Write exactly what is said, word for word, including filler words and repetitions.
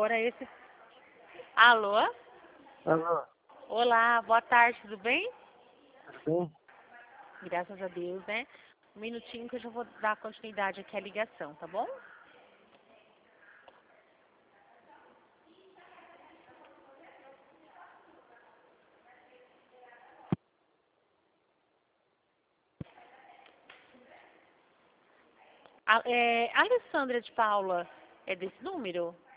favor, é esse. Alô? Alô, Olá, boa tarde, tudo bem? tudo bem? Graças a Deus, né? Um minutinho que eu já vou dar continuidade aqui à ligação, tá bom? A, é, Alessandra de Paula é desse número?